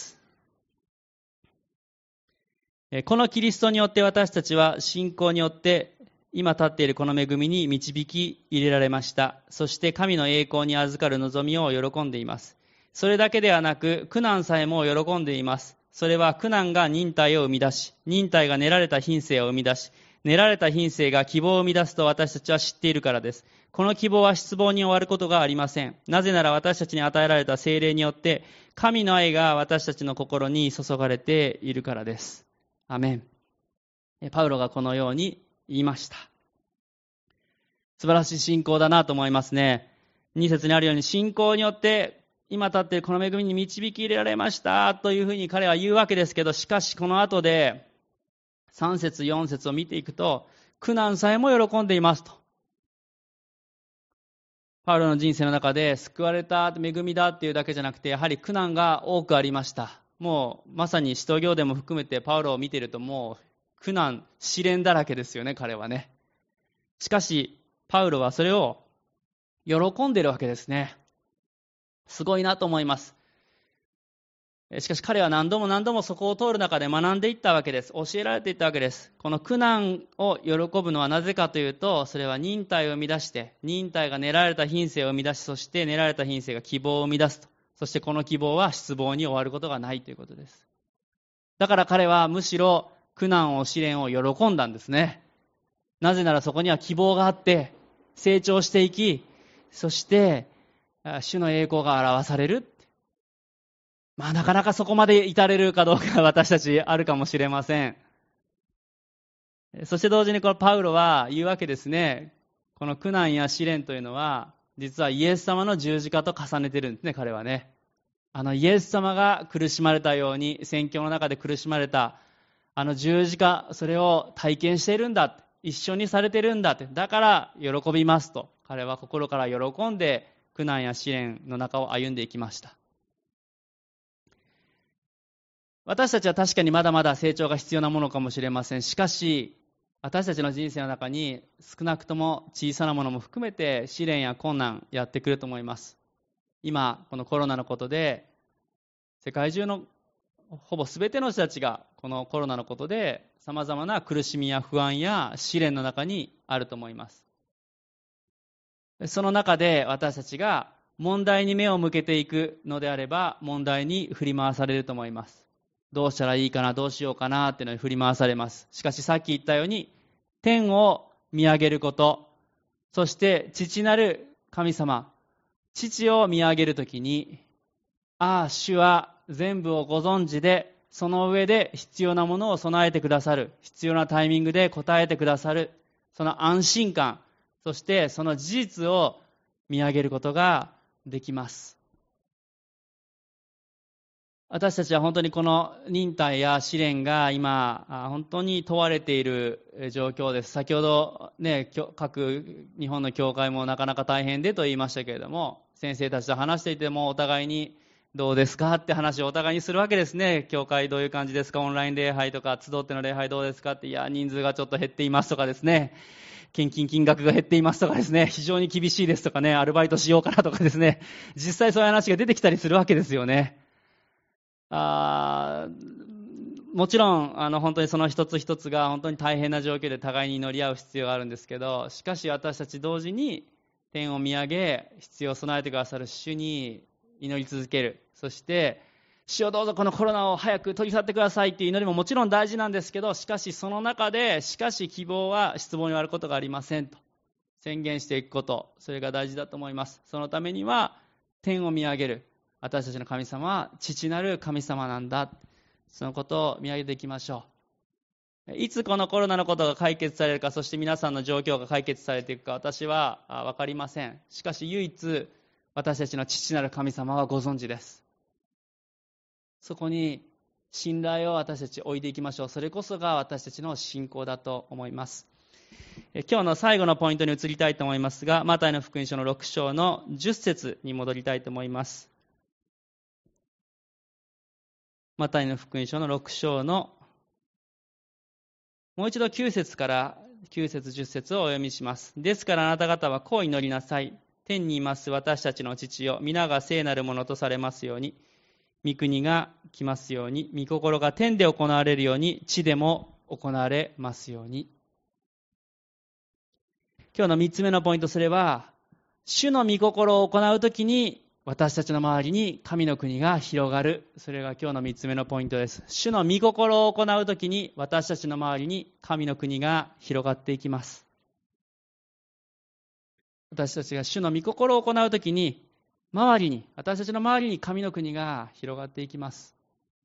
このキリストによって私たちは信仰によって今立っているこの恵みに導き入れられました。そして神の栄光に預かる望みを喜んでいます。それだけではなく苦難さえも喜んでいます。それは苦難が忍耐を生み出し、忍耐が練られた品性を生み出し、練られた品性が希望を生み出すと私たちは知っているからです。この希望は失望に終わることがありません。なぜなら私たちに与えられた聖霊によって神の愛が私たちの心に注がれているからです。アメン。パウロがこのように言いました。素晴らしい信仰だなと思いますね。に節にあるように、信仰によって今立っているこの恵みに導き入れられましたというふうに彼は言うわけですけど、しかしこの後でさん節よん節を見ていくと、苦難さえも喜んでいますと。パウロの人生の中で救われた恵みだっていうだけじゃなくて、やはり苦難が多くありました。もうまさに使徒行伝も含めてパウロを見ていると、もう苦難試練だらけですよね、彼はね。しかしパウロはそれを喜んでいるわけですね。すごいなと思います。しかし彼は何度も何度もそこを通る中で学んでいったわけです。教えられていったわけです。この苦難を喜ぶのはなぜかというと、それは忍耐を生み出して、忍耐が練られた品性を生み出し、そして練られた品性が希望を生み出すと。そしてこの希望は失望に終わることがないということです。だから彼はむしろ苦難を試練を喜んだんですね。なぜならそこには希望があって、成長していき、そして主の栄光が表される。まあなかなかそこまで至れるかどうか私たちあるかもしれません。そして同時にこのパウロは言うわけですね。この苦難や試練というのは実はイエス様の十字架と重ねてるんですね、彼はね。あのイエス様が苦しまれたように、宣教の中で苦しまれたあの十字架、それを体験しているんだ、一緒にされているんだって、だから喜びますと彼は心から喜んで苦難や試練の中を歩んでいきました。私たちは確かにまだまだ成長が必要なものかもしれません。しかし私たちの人生の中に少なくとも小さなものも含めて試練や困難やってくると思います。今このコロナのことで世界中のほぼ全ての人たちがこのコロナのことでさまざまな苦しみや不安や試練の中にあると思います。その中で私たちが問題に目を向けていくのであれば、問題に振り回されると思います。どうしたらいいかな、どうしようかなっていうのに振り回されます。しかしさっき言ったように、天を見上げること、そして父なる神様、父を見上げるときに、ああ、主は全部をご存知で、その上で必要なものを備えてくださる、必要なタイミングで答えてくださる、その安心感、そしてその事実を見上げることができます。私たちは本当にこの忍耐や試練が今本当に問われている状況です。先ほどね、各日本の教会もなかなか大変でと言いましたけれども、先生たちと話していてもお互いにどうですかって話をお互いにするわけですね。教会どういう感じですか、オンライン礼拝とか集っての礼拝どうですかって、いや人数がちょっと減っていますとかですね、献金金額が減っていますとかですね、非常に厳しいですとかね、アルバイトしようかなとかですね、実際そういう話が出てきたりするわけですよね。あもちろんあの本当にその一つ一つが本当に大変な状況で互いに祈り合う必要があるんですけど、しかし私たち同時に天を見上げ、必要を備えてくださる主に祈り続ける。そして主よどうぞこのコロナを早く取り去ってくださいっていう祈りももちろん大事なんですけど、しかしその中で、しかし希望は失望に終わることがありませんと宣言していくこと、それが大事だと思います。そのためには天を見上げる、私たちの神様は父なる神様なんだ、そのことを見上げていきましょう。いつこのコロナのことが解決されるか、そして皆さんの状況が解決されていくか、私は分かりません。しかし唯一私たちの父なる神様はご存知です。そこに信頼を私たち置いていきましょう。それこそが私たちの信仰だと思います。今日の最後のポイントに移りたいと思いますが、マタイの福音書のろく章のじゅっ節に戻りたいと思います。マタイの福音書のろく章のもう一度きゅう節からきゅう節じゅっ節をお読みします。ですからあなた方はこう祈りなさい。天にいます私たちの父よ、皆が聖なるものとされますように、御国が来ますように、御心が天で行われるように、地でも行われますように。今日の三つ目のポイント、それは、主の御心を行うときに、私たちの周りに神の国が広がる。それが今日の三つ目のポイントです。主の御心を行うときに、私たちの周りに神の国が広がっていきます。私たちが主の御心を行うときに、周りに、私たちの周りに神の国が広がっていきます。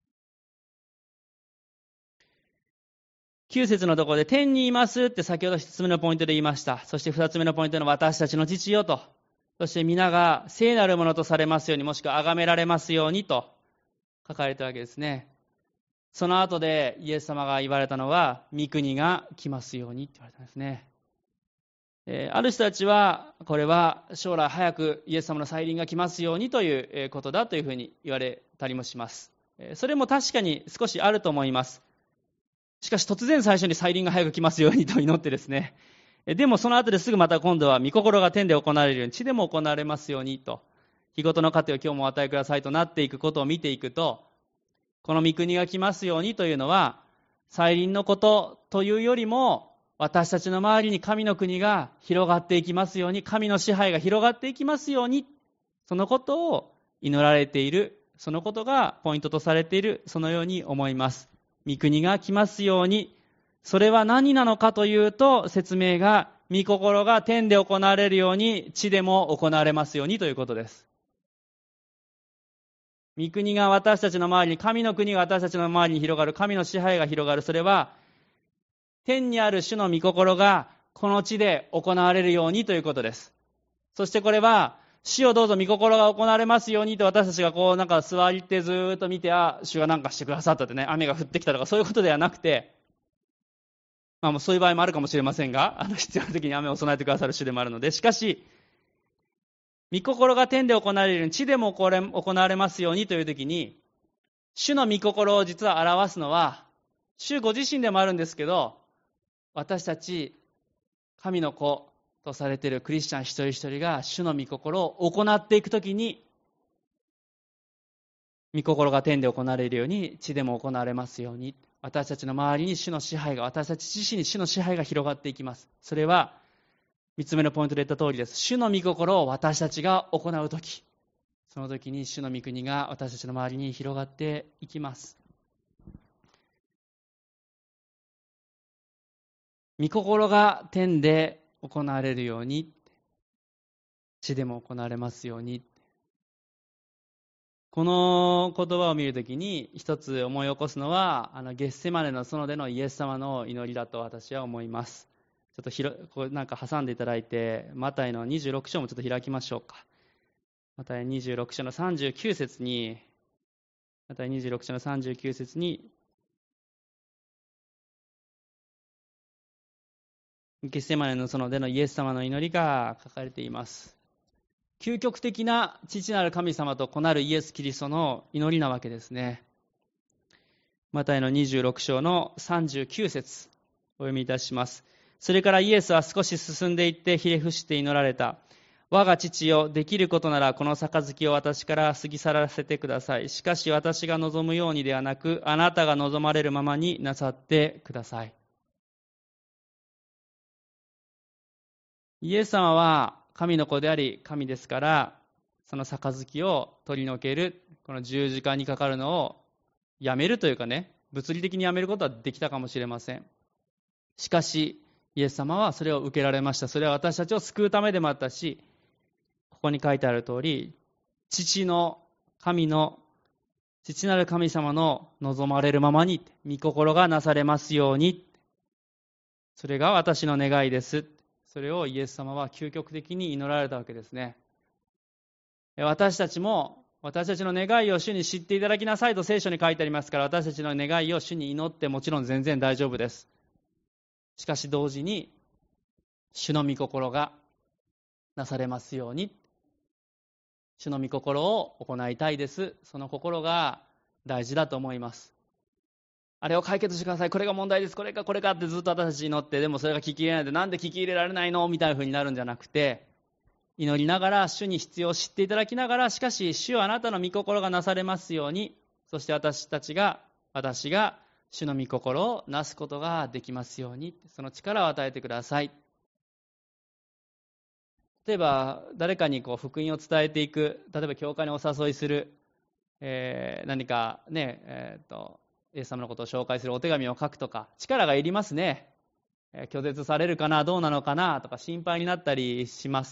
きゅう節のところで、天にいますって先ほど一つ目のポイントで言いました。そして二つ目のポイントの私たちの父よと。そして皆が聖なるものとされますように、もしくは崇められますようにと書かれたわけですね。その後でイエス様が言われたのは、御国が来ますようにって言われたんですね。えー、ある人たちは、これは将来早くイエス様の再臨が来ますようにということだというふうに言われたりもします。それも確かに少しあると思います。しかし突然最初に再臨が早く来ますようにと祈ってですね、でもその後ですぐまた今度は御心が天で行われるように、地でも行われますようにと、日ごとの糧を今日もお与えくださいとなっていくことを見ていくと、この御国が来ますようにというのは、再臨のことというよりも、私たちの周りに神の国が広がっていきますように、神の支配が広がっていきますように、そのことを祈られている、そのことがポイントとされている、そのように思います。御国が来ますように、それは何なのかというと、説明が、御心が天で行われるように、地でも行われますようにということです。御国が私たちの周りに、神の国が私たちの周りに広がる、神の支配が広がる、それは、天にある主の御心が、この地で行われるようにということです。そしてこれは、主をどうぞ御心が行われますようにと私たちがこうなんか座ってずーっと見て、あ、主がなんかしてくださったってね、雨が降ってきたとかそういうことではなくて、まあもうそういう場合もあるかもしれませんが、あの必要な時に雨を備えてくださる主でもあるので、しかし、御心が天で行われるように地でも行われますようにという時に、主の御心を実は表すのは、主ご自身でもあるんですけど、私たち神の子とされているクリスチャン一人一人が主の御心を行っていくときに、御心が天で行われるように地でも行われますように、私たちの周りに主の支配が、私たち自身に主の支配が広がっていきます。それは三つ目のポイントで言った通りです。主の御心を私たちが行うとき、その時に主の御国が私たちの周りに広がっていきます。御心が天で行われるように、地でも行われますように。この言葉を見るときに一つ思い起こすのは、あのゲッセマネの園でのイエス様の祈りだと私は思います。ちょっとひろこれなんか挟んでいただいて、マタイのにじゅうろく章もちょっと開きましょうか。マタイにじゅうろく章のさんじゅうきゅう節に、マタイにじゅうろく章のさんじゅうきゅう節に、ゲッセマネの園でのイエス様の祈りが書かれています。究極的な父なる神様と子なるイエス・キリストの祈りなわけですね。マタイのにじゅうろく章のさんじゅうきゅう節お読みいたします。それからイエスは少し進んでいってひれ伏して祈られた。我が父よ、できることならこの杯を私から過ぎ去らせてください。しかし私が望むようにではなく、あなたが望まれるままになさってください。イエス様は神の子であり神ですから、 その杯を取り除ける、この十字架にかかるのをやめるというかね、物理的にやめることはできたかもしれません。しかしイエス様はそれを受けられました。それは私たちを救うためでもあったし、ここに書いてある通り、父の神の父なる神様の望まれるままに御心がなされますように、それが私の願いです。それをイエス様は究極的に祈られたわけですね。私たちも私たちの願いを主に知っていただきなさいと聖書に書いてありますから、私たちの願いを主に祈ってもちろん全然大丈夫です。しかし同時に主の御心がなされますように、主の御心を行いたいです。その心が大事だと思います。あれを解決してください、これが問題です、これかこれかってずっと私たち祈って、でもそれが聞き入れないで、なんで聞き入れられないのみたいな風になるんじゃなくて、祈りながら主に必要を知っていただきながら、しかし主はあなたの御心がなされますように、そして私たちが私が主の御心をなすことができますように、その力を与えてください。例えば誰かにこう福音を伝えていく、例えば教会にお誘いする、えー、何かね、えー、とイエス様のことを紹介するお手紙を書くとか、力がいりますね。えー、拒絶されるかな、どうなのかなとか心配になったりします。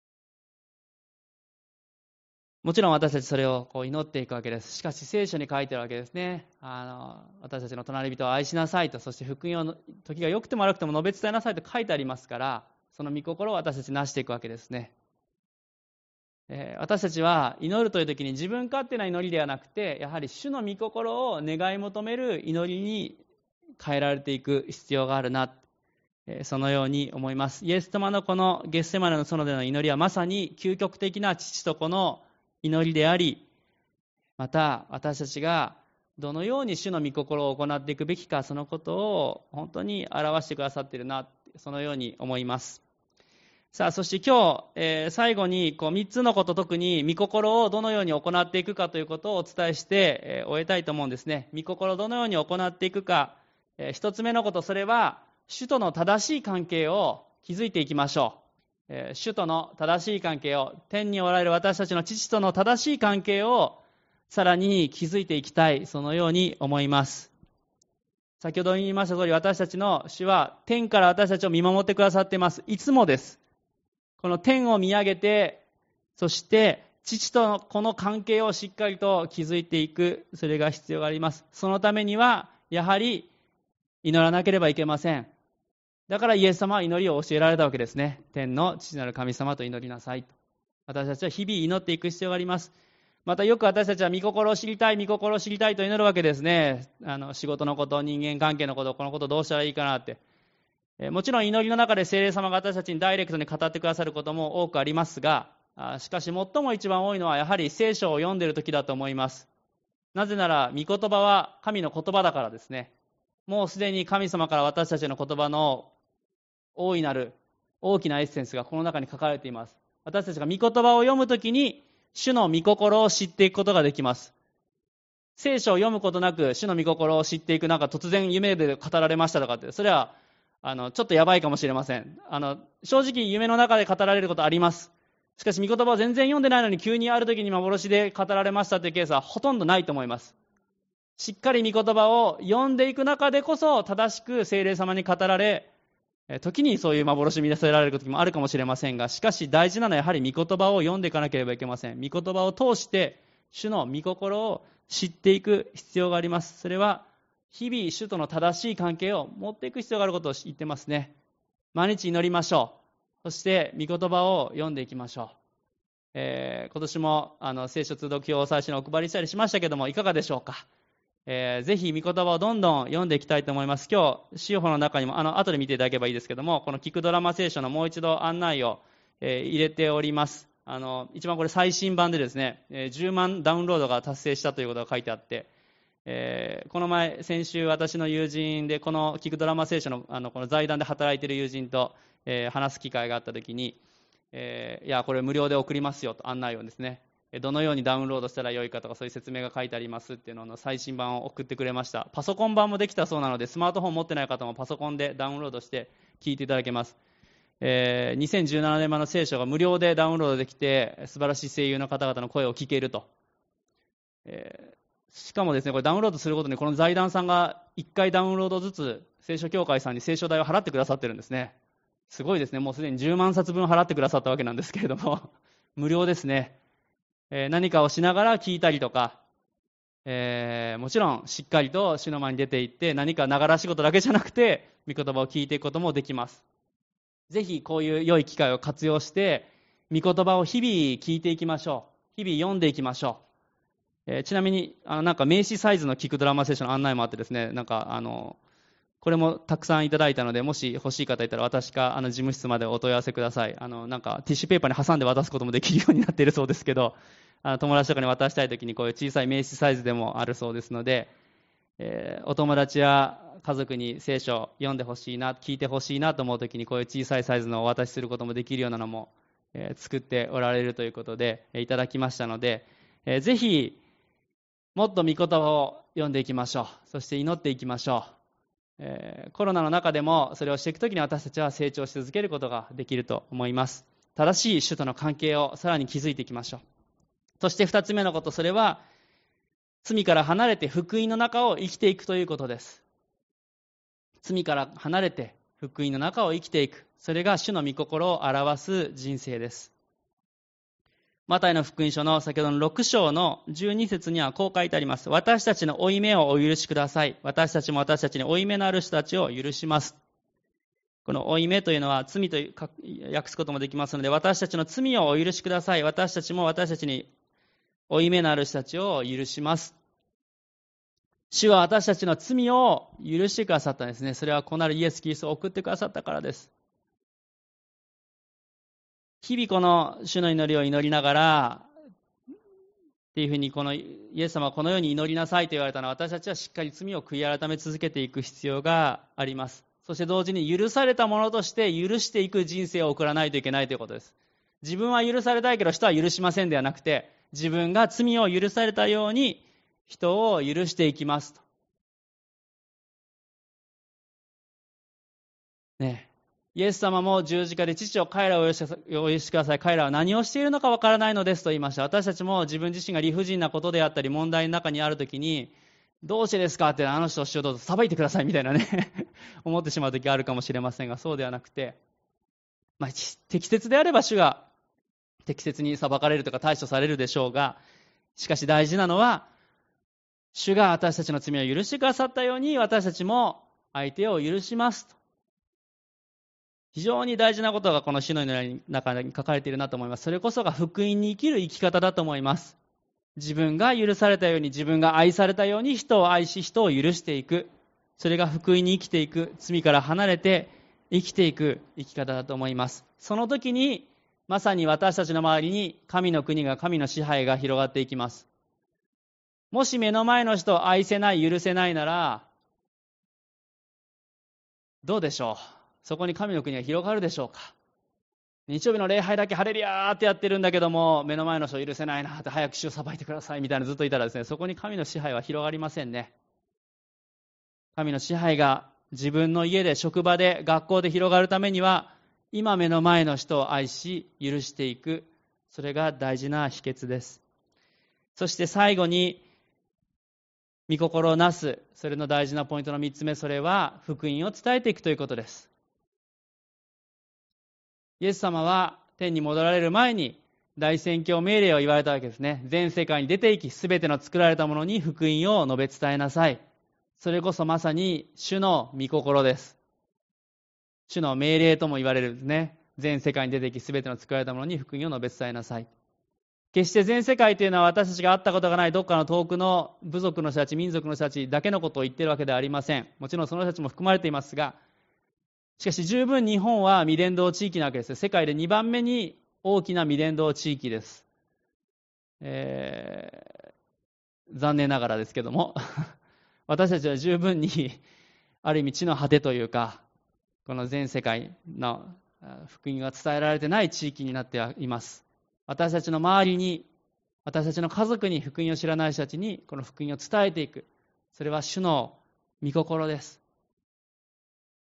もちろん私たちそれをこう祈っていくわけです。しかし聖書に書いてあるわけですね。あの私たちの隣人を愛しなさいと、そして福音を時が良くても悪くても述べ伝えなさいと書いてありますから、その御心を私たちなしていくわけですね。えー、私たちは祈るという時に自分勝手な祈りではなくて、やはり主の御心を願い求める祈りに変えられていく必要があるな、えー、そのように思います。イエス様のこのゲッセマネの園での祈りはまさに究極的な父と子の祈りであり、また私たちがどのように主の御心を行っていくべきか、そのことを本当に表してくださっているな、そのように思います。さあ、そして今日、えー、最後にこうみっつのこと、特に御心をどのように行っていくかということをお伝えして、えー、終えたいと思うんですね。御心をどのように行っていくか、えー、一つ目のこと、それは主との正しい関係を築いていきましょう。えー、主との正しい関係を、天におられる私たちの父との正しい関係をさらに築いていきたい、そのように思います。先ほど言いました通り、私たちの主は天から私たちを見守ってくださっています。いつもです。この天を見上げて、そして父とのこの関係をしっかりと築いていく、それが必要があります。そのためにはやはり祈らなければいけません。だからイエス様は祈りを教えられたわけですね。天の父なる神様と祈りなさいと。私たちは日々祈っていく必要があります。またよく私たちは御心を知りたい、御心を知りたいと祈るわけですね。あの仕事のこと、人間関係のこと、このことどうしたらいいかなって。えもちろん祈りの中で聖霊様が私たちにダイレクトに語ってくださることも多くありますが、しかし最も一番多いのはやはり聖書を読んでいる時だと思います。なぜなら御言葉は神の言葉だからですね。もうすでに神様から私たちの言葉の大いなる大きなエッセンスがこの中に書かれています。私たちが御言葉を読むときに主の御心を知っていくことができます。聖書を読むことなく主の御心を知っていく、なんか突然夢で語られましたとかって、それはあのちょっとやばいかもしれません。あの正直夢の中で語られることあります。しかし御言葉を全然読んでないのに急にある時に幻で語られましたというケースはほとんどないと思います。しっかり御言葉を読んでいく中でこそ正しく聖霊様に語られ、時にそういう幻見出せられる時もあるかもしれませんが、しかし大事なのはやはり御言葉を読んでいかなければいけません。御言葉を通して主の御心を知っていく必要があります。それは日々主との正しい関係を持っていく必要があることを言ってますね。毎日祈りましょう。そして御言葉を読んでいきましょう。えー、今年もあの聖書通読表を最初にお配りしたりしましたけども、いかがでしょうか。えー、ぜひ御言葉をどんどん読んでいきたいと思います。今日司法の中にもあの後で見ていただければいいですけども、この聞くドラマ聖書のもう一度案内を、えー、入れております。あの一番これ最新版でですね、えー、じゅうまんダウンロードが達成したということが書いてあって、えー、この前先週私の友人でこの聞くドラマ聖書 の, あのこの財団で働いている友人と、えー、話す機会があったときに、えー、いやこれ無料で送りますよと案内をですね、どのようにダウンロードしたらよいかとかそういう説明が書いてありますっていうのの最新版を送ってくれました。パソコン版もできたそうなので、スマートフォン持ってない方もパソコンでダウンロードして聞いていただけます。 えー、にせんじゅうななねん版の聖書が無料でダウンロードできて、素晴らしい声優の方々の声を聞けると。えー、しかもですね、これダウンロードするごとにこの財団さんがいっかいダウンロードずつ聖書協会さんに聖書代を払ってくださってるんですね。すごいですね。もうすでにじゅうまんさつぶん払ってくださったわけなんですけれども、無料ですね。えー、何かをしながら聞いたりとか、えー、もちろんしっかりと主の前に出て行って何かながら仕事だけじゃなくて御言葉を聞いていくこともできます。ぜひこういう良い機会を活用して御言葉を日々聞いていきましょう。日々読んでいきましょう。えー、ちなみにあのなんか名刺サイズの聞くドラマ聖書の案内もあってですね、なんかあのこれもたくさんいただいたので、もし欲しい方いたら私かあの事務室までお問い合わせください。あのなんかティッシュペーパーに挟んで渡すこともできるようになっているそうですけど、あの友達とかに渡したいときにこういう小さい名刺サイズでもあるそうですので、えー、お友達や家族に聖書を読んでほしいな、聞いてほしいなと思うときにこういう小さいサイズのお渡しすることもできるようなのも、えー、作っておられるということで、えー、いただきましたので、えー、ぜひもっと御言葉を読んでいきましょう。そして祈っていきましょう。えー、コロナの中でもそれをしていくときに私たちは成長し続けることができると思います。正しい主との関係をさらに築いていきましょう。そして二つ目のこと、それは罪から離れて福音の中を生きていくということです。罪から離れて福音の中を生きていく、それが主の御心を表す人生です。マタイの福音書の先ほどのろく章のじゅうに節にはこう書いてあります。私たちの負い目をお許しください。私たちも私たちに負い目のある人たちを許します。この負い目というのは罪と訳すこともできますので、私たちの罪をお許しください。私たちも私たちに負い目のある人たちを許します。主は私たちの罪を許してくださったんですね。それは子なるイエス・キリストを送ってくださったからです。日々この主の祈りを祈りながらっていうふうにこのイエス様はこのように祈りなさいと言われたのは、私たちはしっかり罪を悔い改め続けていく必要があります。そして同時に許されたものとして許していく人生を送らないといけないということです。自分は許されたいけど人は許しませんではなくて、自分が罪を許されたように人を許していきますと。ねえ、イエス様も十字架で父を彼らをお許しください。彼らは何をしているのかわからないのですと言いました。私たちも自分自身が理不尽なことであったり問題の中にあるときに、どうしてですかって、あの人を主をどうぞ裁いてくださいみたいなね思ってしまうときがあるかもしれませんが、そうではなくて、まあ、適切であれば主が適切に裁かれるとか対処されるでしょうが、しかし大事なのは、主が私たちの罪を許してくださったように私たちも相手を許しますと。非常に大事なことがこの主の祈りの中に書かれているなと思います。それこそが福音に生きる生き方だと思います。自分が許されたように、自分が愛されたように人を愛し、人を許していく。それが福音に生きていく、罪から離れて生きていく生き方だと思います。その時にまさに私たちの周りに神の国が、神の支配が広がっていきます。もし目の前の人を愛せない、許せないならどうでしょう。そこに神の国が広がるでしょうか。日曜日の礼拝だけハレルヤーってやってるんだけども、目の前の人を許せないなって、早く主を裁いてくださいみたいなずっといたらですね、そこに神の支配は広がりませんね。神の支配が自分の家で、職場で、学校で広がるためには、今目の前の人を愛し許していく、それが大事な秘訣です。そして最後に御心をなす、それの大事なポイントのみっつめ、それは福音を伝えていくということです。イエス様は天に戻られる前に大宣教命令を言われたわけですね。全世界に出て行き、すべての作られたものに福音を述べ伝えなさい。それこそまさに主の御心です。主の命令とも言われるんですね。全世界に出て行き、すべての作られたものに福音を述べ伝えなさい。決して全世界というのは私たちが会ったことがないどっかの遠くの部族の人たち、民族の人たちだけのことを言っているわけではありません。もちろんその人たちも含まれていますが、しかし十分日本は未伝道地域なわけです。世界でにばんめに大きな未伝道地域です。えー、残念ながらですけども私たちは十分にある意味地の果てというか、この全世界の福音が伝えられてない地域になっています。私たちの周りに、私たちの家族に福音を知らない人たちにこの福音を伝えていく、それは主の御心です。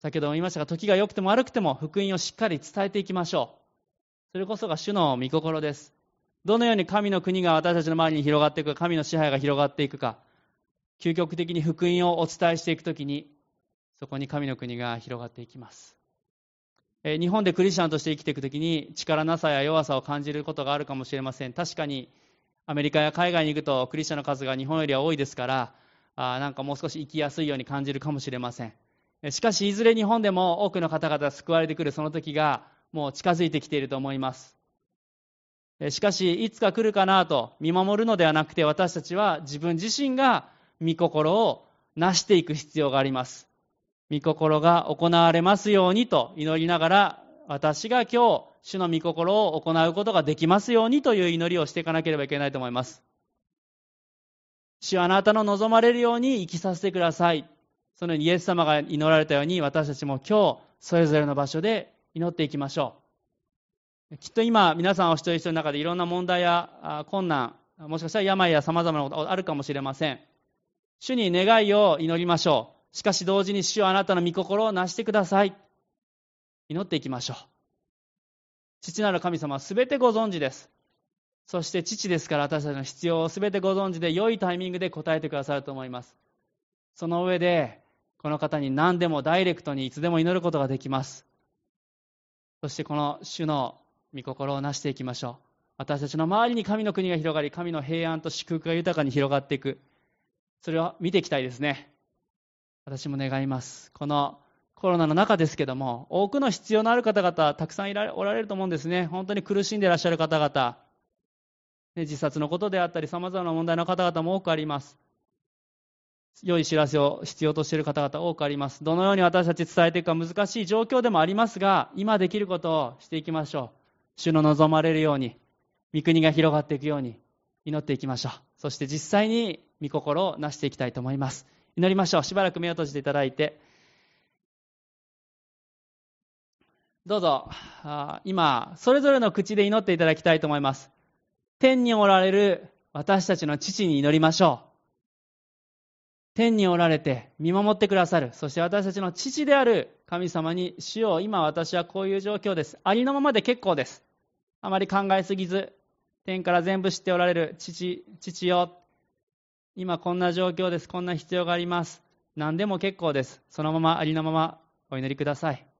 先ほども言いましたが、時が良くても悪くても福音をしっかり伝えていきましょう。それこそが主の御心です。どのように神の国が私たちの周りに広がっていくか、神の支配が広がっていくか、究極的に福音をお伝えしていくときに、そこに神の国が広がっていきます。え日本でクリスチャンとして生きていくときに力なさや弱さを感じることがあるかもしれません。確かにアメリカや海外に行くとクリスチャンの数が日本よりは多いですから、あなんかもう少し生きやすいように感じるかもしれません。しかしいずれ日本でも多くの方々が救われてくるその時がもう近づいてきていると思います。しかしいつか来るかなと見守るのではなくて、私たちは自分自身が御心をなしていく必要があります。御心が行われますようにと祈りながら、私が今日主の御心を行うことができますようにという祈りをしていかなければいけないと思います。主はあなたの望まれるように生きさせてください。そのようにイエス様が祈られたように、私たちも今日それぞれの場所で祈っていきましょう。きっと今皆さんお一人一人の中でいろんな問題や困難、もしかしたら病や様々なことがあるかもしれません。主に願いを祈りましょう。しかし同時に主はあなたの御心をなしてください。祈っていきましょう。父なる神様はすべてご存知です。そして父ですから、私たちの必要をすべてご存知で、良いタイミングで答えてくださると思います。その上でこの方に何でもダイレクトにいつでも祈ることができます。そしてこの主の御心をなしていきましょう。私たちの周りに神の国が広がり、神の平安と祝福が豊かに広がっていく、それを見ていきたいですね。私も願います。このコロナの中ですけども、多くの必要のある方々たくさんいられおられると思うんですね。本当に苦しんでいらっしゃる方々、自殺のことであったり様々な問題の方々も多くあります。良い知らせを必要としている方々多くあります。どのように私たち伝えていくか難しい状況でもありますが、今できることをしていきましょう。主の望まれるように、御国が広がっていくように祈っていきましょう。そして実際に御心をなしていきたいと思います。祈りましょう。しばらく目を閉じていただいて、どうぞ今それぞれの口で祈っていただきたいと思います。天におられる私たちの父に祈りましょう。天におられて見守ってくださる、そして私たちの父である神様に、主よ、今私はこういう状況です。ありのままで結構です。あまり考えすぎず、天から全部知っておられる父、父よ、今こんな状況です。こんな必要があります。何でも結構です。そのままありのままお祈りください。